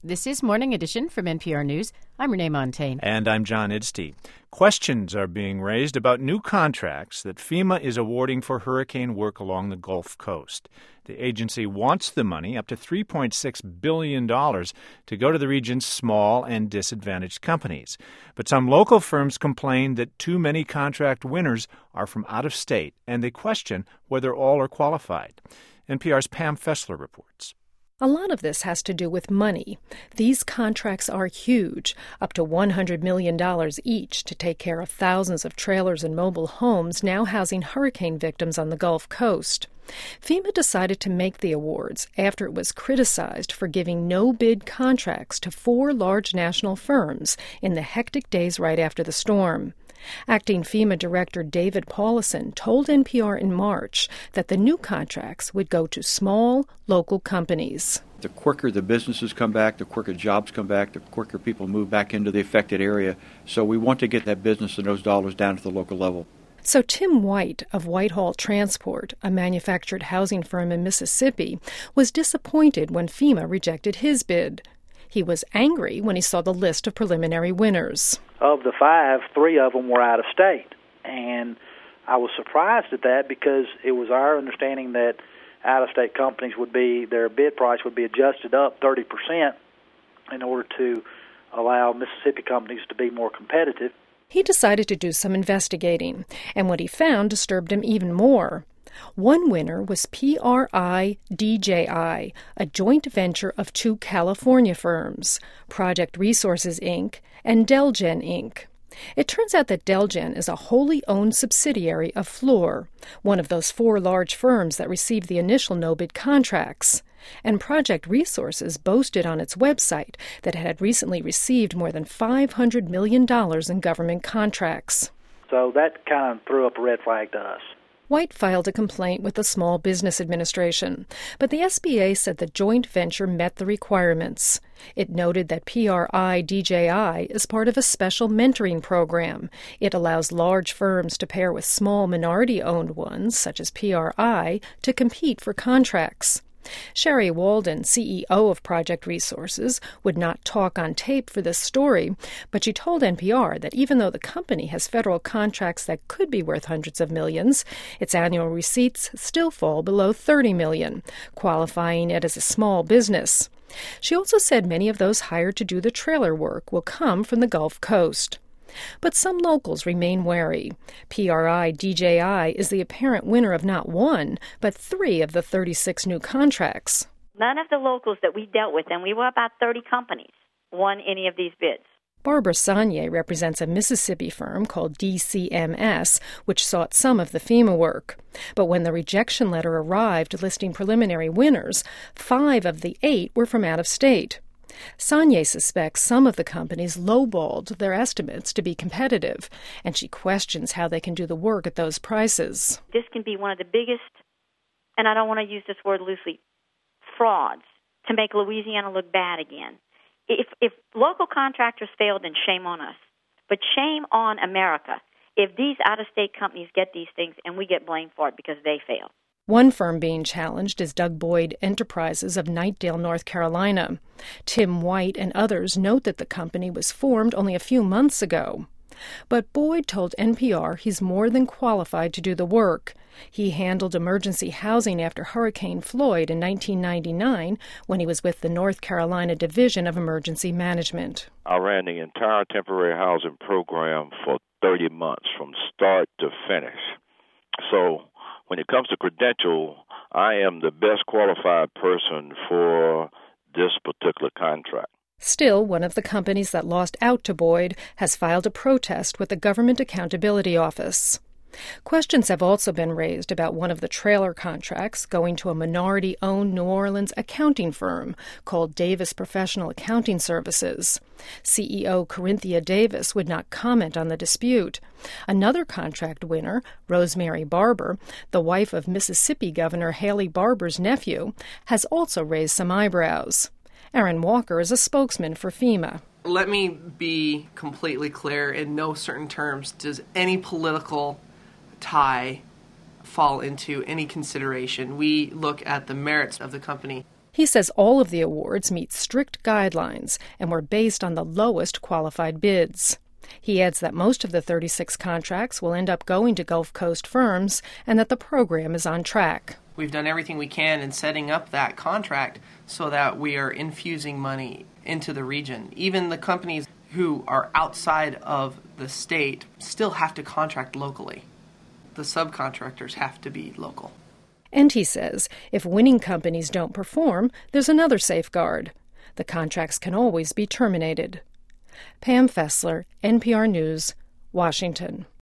This is Morning Edition from NPR News. I'm Renee Montagne. And I'm John Idstey. Questions are being raised about new contracts that FEMA is awarding for hurricane work along the Gulf Coast. The agency wants the money, up to $3.6 billion, to go to the region's small and disadvantaged companies. But some local firms complain that too many contract winners are from out of state, and they question whether all are qualified. NPR's Pam Fessler reports. A lot of this has to do with money. These contracts are huge, up to $100 million each, to take care of thousands of trailers and mobile homes now housing hurricane victims on the Gulf Coast. FEMA decided to make the awards after it was criticized for giving no-bid contracts to 4 large national firms in the hectic days right after the storm. Acting FEMA Director David Paulison told NPR in March that the new contracts would go to small, local companies. The quicker the businesses come back, the quicker jobs come back, the quicker people move back into the affected area. So we want to get that business and those dollars down to the local level. So Tim White of Whitehall Transport, a manufactured housing firm in Mississippi, was disappointed when FEMA rejected his bid. He was angry when he saw the list of preliminary winners. Of the 5, 3 of them were out of state. And I was surprised at that because it was our understanding that out-of-state companies their bid price would be adjusted up 30% in order to allow Mississippi companies to be more competitive. He decided to do some investigating, and what he found disturbed him even more. One winner was PRI DJI, a joint venture of 2 California firms, Project Resources, Inc. and Delgen, Inc. It turns out that Delgen is a wholly owned subsidiary of Fluor, one of those 4 large firms that received the initial no-bid contracts. And Project Resources boasted on its website that it had recently received more than $500 million in government contracts. So that kind of threw up a red flag to us. White filed a complaint with the Small Business Administration, but the SBA said the joint venture met the requirements. It noted that PRI DJI is part of a special mentoring program. It allows large firms to pair with small minority-owned ones, such as PRI, to compete for contracts. Sherry Walden, CEO of Project Resources, would not talk on tape for this story, but she told NPR that even though the company has federal contracts that could be worth hundreds of millions, its annual receipts still fall below $30 million, qualifying it as a small business. She also said many of those hired to do the trailer work will come from the Gulf Coast. But some locals remain wary. PRI DJI is the apparent winner of not 1, but 3 of the 36 new contracts. None of the locals that we dealt with, and we were about 30 companies, won any of these bids. Barbara Saunier represents a Mississippi firm called DCMS, which sought some of the FEMA work. But when the rejection letter arrived listing preliminary winners, 5 of the 8 were from out of state. Saunier suspects some of the companies lowballed their estimates to be competitive, and she questions how they can do the work at those prices. This can be one of the biggest, and I don't want to use this word loosely, frauds to make Louisiana look bad again. If local contractors fail, then shame on us. But shame on America if these out-of-state companies get these things and we get blamed for it because they fail. One firm being challenged is Doug Boyd Enterprises of Knightdale, North Carolina. Tim White and others note that the company was formed only a few months ago. But Boyd told NPR he's more than qualified to do the work. He handled emergency housing after Hurricane Floyd in 1999 when he was with the North Carolina Division of Emergency Management. I ran the entire temporary housing program for 30 months from start to finish. So when it comes to credential, I am the best qualified person for this particular contract. Still, one of the companies that lost out to Boyd has filed a protest with the Government Accountability Office. Questions have also been raised about one of the trailer contracts going to a minority-owned New Orleans accounting firm called Davis Professional Accounting Services. CEO Corinthia Davis would not comment on the dispute. Another contract winner, Rosemary Barber, the wife of Mississippi Governor Haley Barber's nephew, has also raised some eyebrows. Aaron Walker is a spokesman for FEMA. Let me be completely clear. In no certain terms does any political tie fall into any consideration. We look at the merits of the company. He says all of the awards meet strict guidelines and were based on the lowest qualified bids. He adds that most of the 36 contracts will end up going to Gulf Coast firms and that the program is on track. We've done everything we can in setting up that contract so that we are infusing money into the region. Even the companies who are outside of the state still have to contract locally. The subcontractors have to be local. And he says if winning companies don't perform, there's another safeguard. The contracts can always be terminated. Pam Fessler, NPR News, Washington.